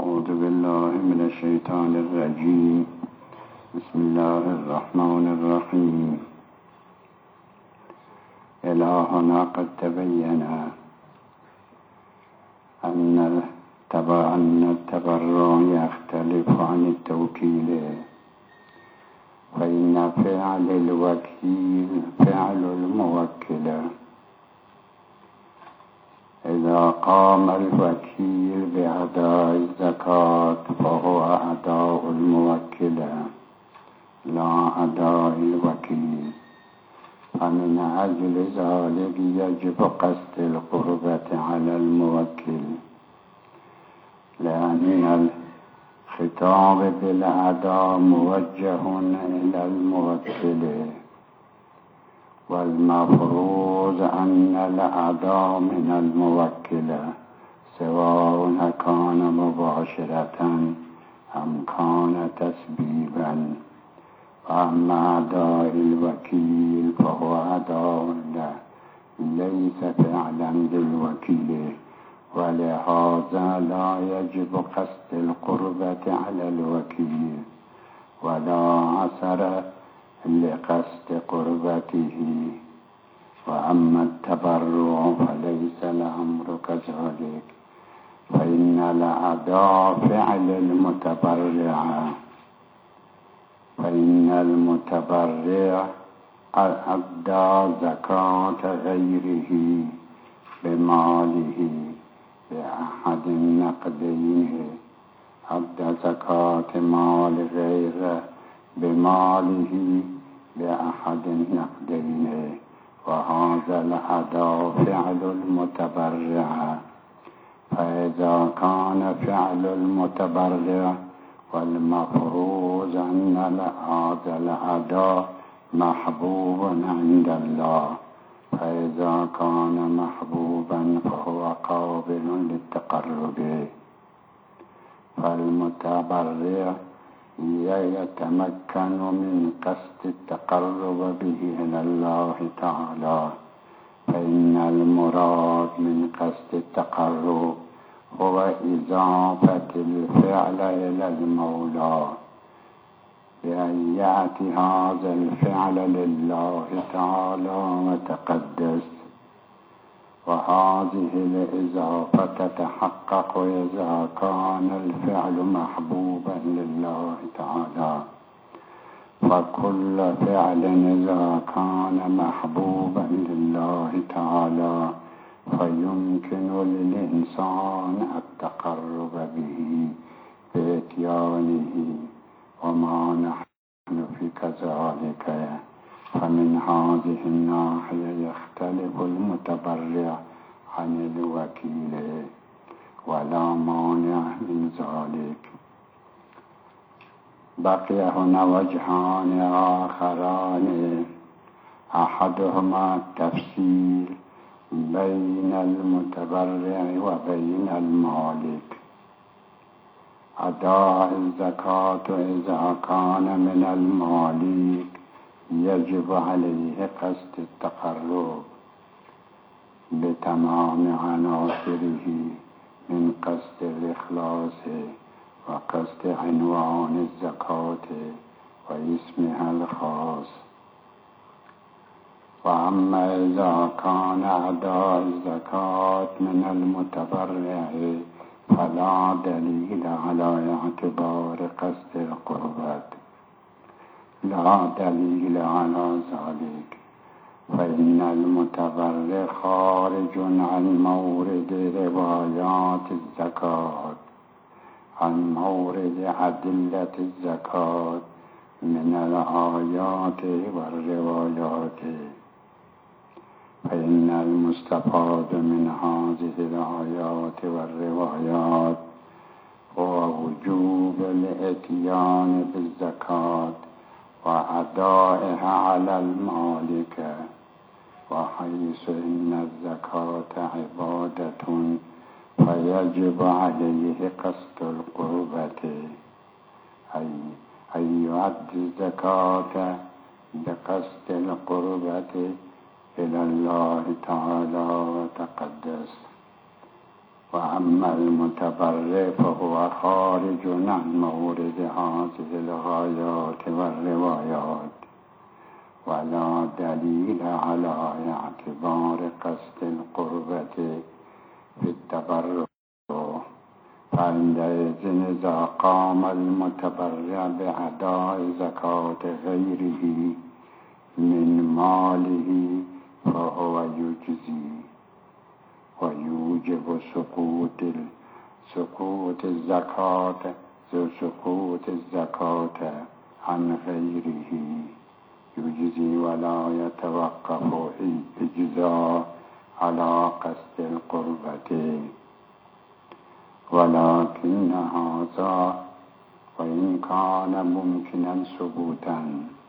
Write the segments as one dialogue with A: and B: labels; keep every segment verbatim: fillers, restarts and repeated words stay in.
A: أعوذ بالله من الشيطان الرجيم. بسم الله الرحمن الرحيم. إلهنا قد تبين أن التبرع يختلف عن التوكيل، فإن فعل الوكيل فعل الموكل. إذا قام الوكيل بأداء الزكاة فهو أداء الموكل لا أداء الوكيل، فمن أجل ذلك يجب قصد القربة على الموكل، لأن الخطاب بالأداء موجه إلى الموكل، والمفروض أن الأداء من الموكل سواء كان مباشرة أم كان تسبيبا. وأما أداء الوكيل فهو أداء ليس فعلا للوكيل، ولهذا لا يجب قصد القربة على الوكيل ولا أثر لقصد قربته. وأما التبرع فليس الأمر كذلك، فإن الأداء فعل المتبرع، فإن المتبرع أدى زكاة غيره بماله بأحد النقدين، أدى زكاة مال غيره بماله بأحد النقدين، وهذا الأداء فعل المتبرع. فإذا كان فعل المتبرع والمفروض أن هذا الأداء محبوب عند الله، فإذا كان محبوبا فهو قابل للتقرب، فالمتبرع يتمكن من قصد التقرب به إلى الله تعالى. فإن المراد من قصد التقرب هو إضافة الفعل إلى المولى، بأن يأتي هذا الفعل لله تعالى وتقدس. وهذه الإضافة تتحقق إذا كان الفعل محبوبا لله تعالى، فكل فعل إذا كان محبوبا لله تعالى فيمكن للإنسان التقرب به بإتيانه، وما نحن في كذلك. فمن هذه الناحية يختلف المتبرع عن الوكيل، ولا مانع من ذلك. بقي هنا وجهان آخران، أحدهما التفصيل بين المتبرع وبين المالك. أداء الزكاة إذا كان من المالك يجب عليه قصد التقرب بتمام عناصره من قصد الإخلاص وقصد عنوان الزكاة واسمها الخاص. وأما إذا كان أداء الزكاة من المتبرع فلا دليل على اعتبار قصد القربة، لا دليل على ذلك، فإن المتبرع خارج عن مورد روايات الزكاة، عن مورد أدلة الزكاة من الآيات والروايات. فإن المستفاد من هذه الآيات والروايات هو وجوب الإتيان بالزكاة وأدائها على المالك، وحيث إن الزكاة عبادة فيجب عليه قصد القربة، أي أن يؤدي الزكاة بقصد القربة إلى الله تعالى وتقدس. و اما المتبرع فهو خارج عن مورد هذه الغایات و الروایات ولا دلیل على اعتبار قصد القربة في التبرع، فعندئذ إذا قام المتبرع بأداء زكاة غيره من ماله فهو يجزي ويوجب سقوط سقوط الزكاة سقوط الزكاة عن غيره، يجزي ولا يتوقف الإجزاء على قصد القربة. ولكن هذا وإن كان ممكنا ثبوتا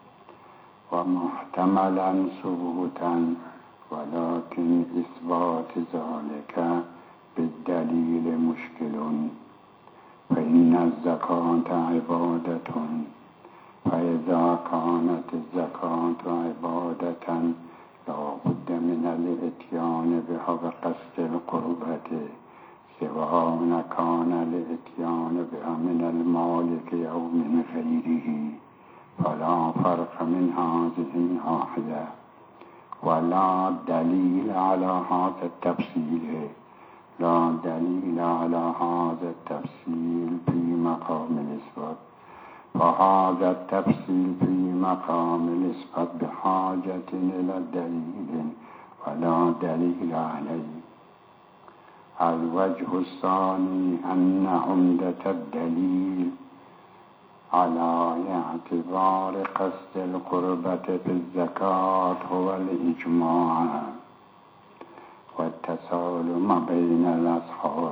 A: ومحتملا ثبوتا، ولكن إثبات ذلك بالدليل مشكل، فإن الزكاة عبادة، فإذا كانت الزكاة عبادة لا بد من الإتيان بها بقصد القربة، سواء كان الإتيان بها من المالك أو من غيره، فلا فرق من هذه الناحية. ولا دليل على هذا التفصيل لا دليل على هذا التفصيل في مقام الإثبات، فهذا التفصيل في مقام الإثبات بحاجة إلى دليل ولا دليل عليه. الوجه الثاني أن عمدة الدليل على اعتبار قصد القربة في الزكاة هو الإجماع والتسالم بين الأصحاب،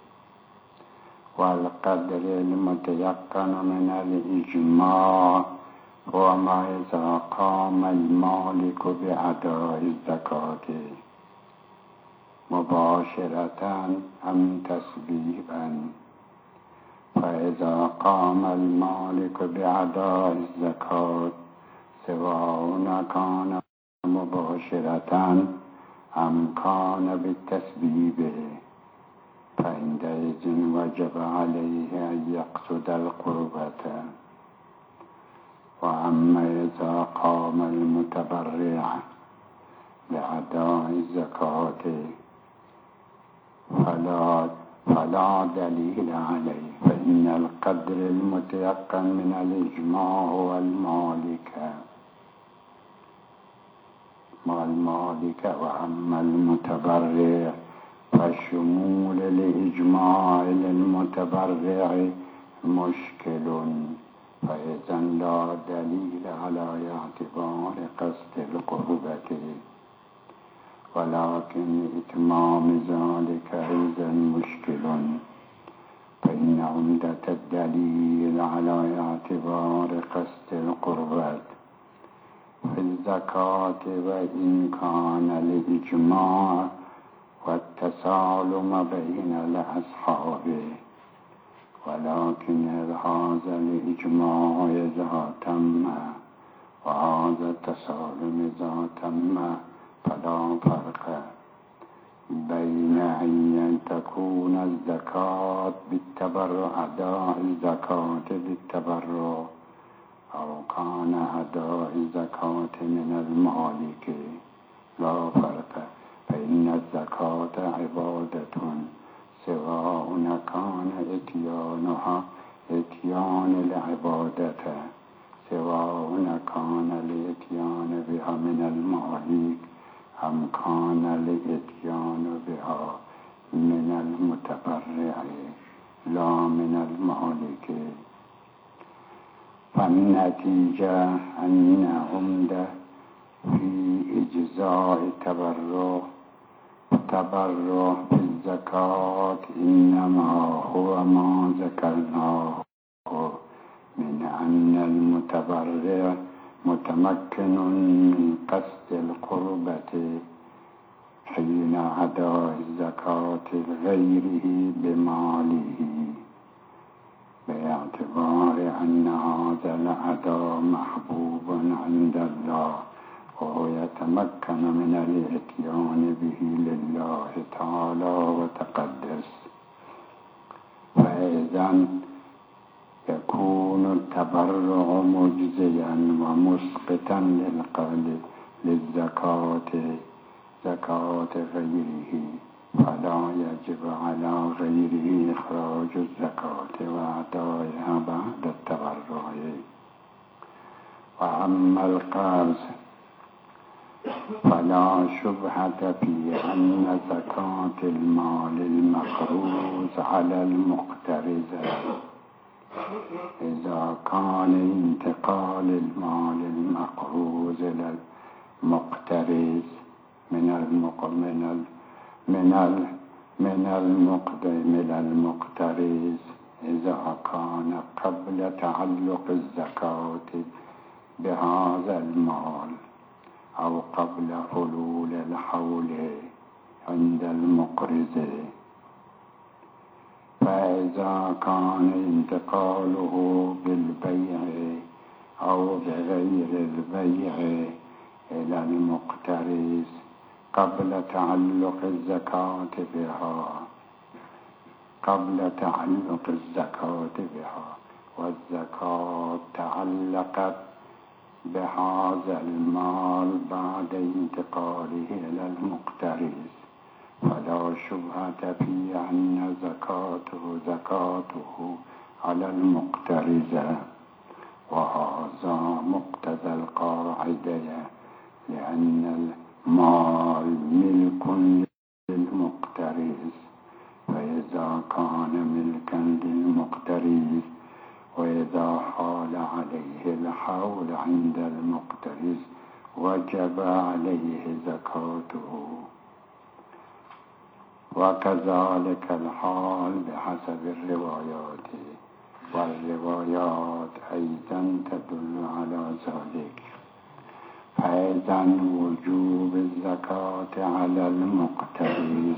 A: والقدر المتيقن من الإجماع هو ما إذا قام المالك بأداء الزكاة مباشرة أم تسبيبا، فإذا قام المالك بأداء الزكاة سواء كان مباشرة أم كان بالتسبيب، فعندئذ وجب عليه أن يقصد القربة. وأما إذا قام المتبرع بأداء الزكاة فلا فلا دليل عليه، فإن القدر المتيقن من الإجماع هو المالك مع المالك. وأما المتبرع فشمول الإجماع للمتبرع مشكل، فإذا لا دليل على اعتبار قصد القربة، ولكن إتمام ذلك أيضا مشكل، فإن عمدة الدليل على اعتبار قصد القربة في الزكاة وإن كان الإجماع والتسالم بين الأصحاب، ولكن هذا الإجماع إذا تم وهذا التسالم إذا تم فلا فرق بين أن تكون الزكاة بالتبرع أداء الزكاة بالتبرع أو كان أداء الزكاة من المالك، لا فرق، فإن الزكاة عبادة سواء كان إتيانها إتيان العبادة سواء كان الإتيان بها من المالك أم كان الإتيان بها من المتبرع لا من المالك. فالنتيجة أن عمدة في إجزاء التبرع التبرع في الزكاة إنما هو ما ذكرناه من أن المتبرع متمكن من قصد القربة حين أداء الزكاة لغيره بماله، باعتبار أن هذا الأداء محبوب عند الله وهو يتمكن من الاتيان به لله تعالى وتقدس، فإذن يكون التبرع مجزيا ومسقطا للقلب للزكاة زكاة غيره، فلا يجب على غيره إخراج الزكاة وأدائها بعد التبرع. وأما القرض فلا شبهة في أن زكاة المال المقروض على المقترض إذا كان انتقال المال المقروض إلى المقترض من المقترض من ال من المقدم إلى المقترض إذا كان قبل تعلق الزكاة بهذا المال أو قبل حلول الحول عند المقرض. فإذا كان انتقاله بالبيع أو بغير البيع إلى المقترض قبل تعلق الزكاة بها قبل تعلق الزكاة بها والزكاة تعلقت بهذا المال بعد انتقاله إلى المقترض، فلا شبهة في أن زكاته زكاته على المقترض، وهذا مقتضى القاعدة، لأن المال ملك للمقترض، فإذا كان ملكا للمقترض وإذا حال عليه الحول عند المقترض وجب عليه زكاته. وكذلك الحال بحسب الروايات، والروايات أيضا تدل على ذلك. فإذا وجوب الزكاة على المقترض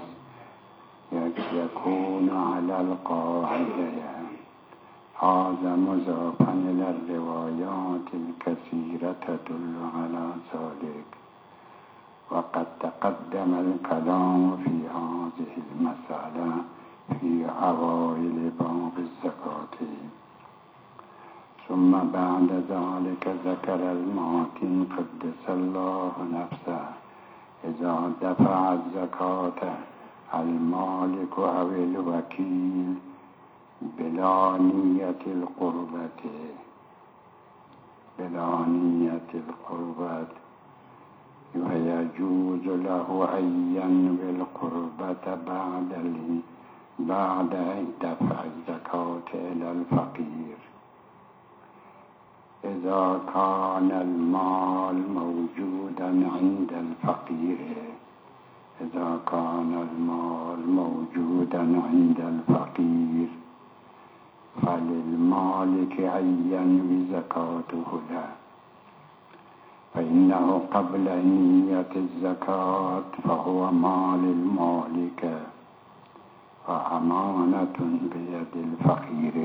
A: يكون على القاعدة، هذا مضافا إلى الروايات الكثيرة تدل على ذلك. وقد تقدم الكلام في هذه المسألة في أوائل باب الزكاة. ثم بعد ذلك ذكر الماتن قدس الله نفسه إذا دفع الزكاة المالك أو الوكيل بلا نية القربة بلا نية القربة ويجوز له أن ينوي القربة بعد بعد دفع الزكاة إلى الفقير إذا كان المال موجودا عند الفقير إذا كان المال موجودا عند الفقير فللمالك أن ينوي زكاته له، فإنه قبل نية الزكاة فهو مال المالك وأمانة بيد الفقير،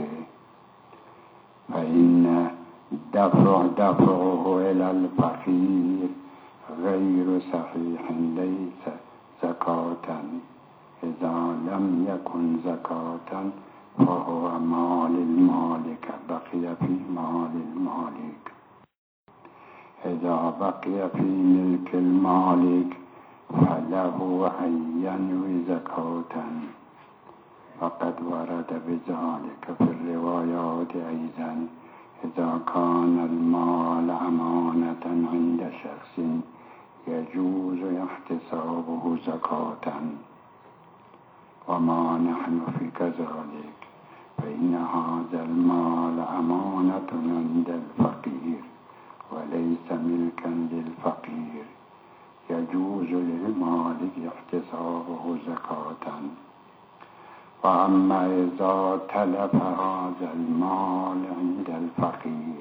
A: فإن دفع دفعه إلى الفقير غير صحيح ليس زكاة. إذا لم يكن زكاة فهو مال المالك بقي في مال المالك. إذا بقي في ملك المالك فله أن ينوي زكاة، فقد ورد بذلك في الروايات أيضا إذا كان المال أمانة عند شخص يجوز احتسابه زكاة، وما نحن في كذلك، فإن هذا المال أمانة عند الفقير وليس ملكا للفقير، يجوز للمالك احتسابه زكاة. وأما إذا تلف هذا المال عند الفقير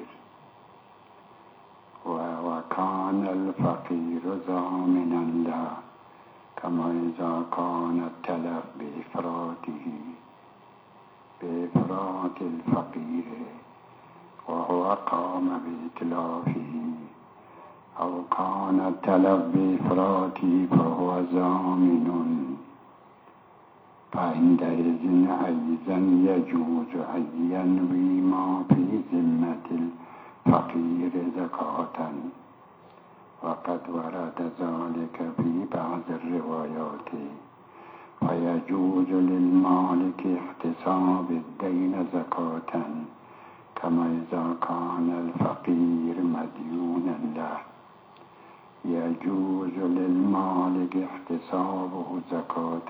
A: وكان الفقير ضامنا له، كما إذا كان التلف بإفراطه بإفراط الفقير وهو قام بإتلافه أو كان التلف بإفراط فهو ضامن، فعندئذ أيضا يجوز أن ينوي ما في ذمة الفقير زكاة، وقد ورد ذلك في بعض الروايات. فيجوز للمالك احتساب الدين زكاة، كما إذا كان الفقير مديونا له يجوز للمالك احتسابه زكاة،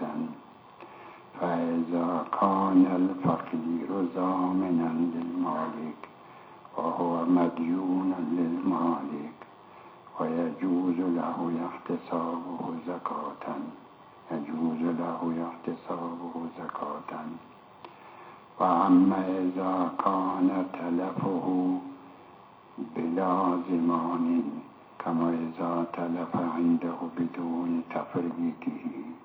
A: فإذا كان الفقير ضامنا للمالك وهو مديون للمالك ويجوز له احتسابه زكاة يجوز له احتسابه زكاة. وأما إذا كان تلفه بلا ضمان، كما إذا تلف عنده بدون تفريطه،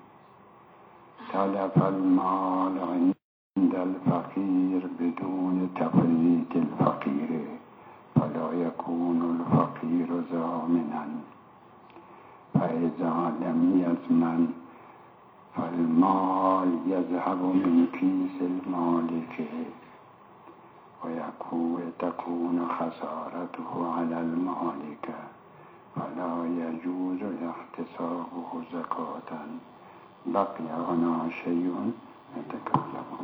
A: تلف المال عند الفقير بدون تفريط الفقير، فلا يكون الفقير ضامنا. فإذا لم يضمن فالمال يذهب من كيس المالك وتكون خسارته على المالك، فلا يجوز احتسابه زكاة. بقي هنا شيء نتكلم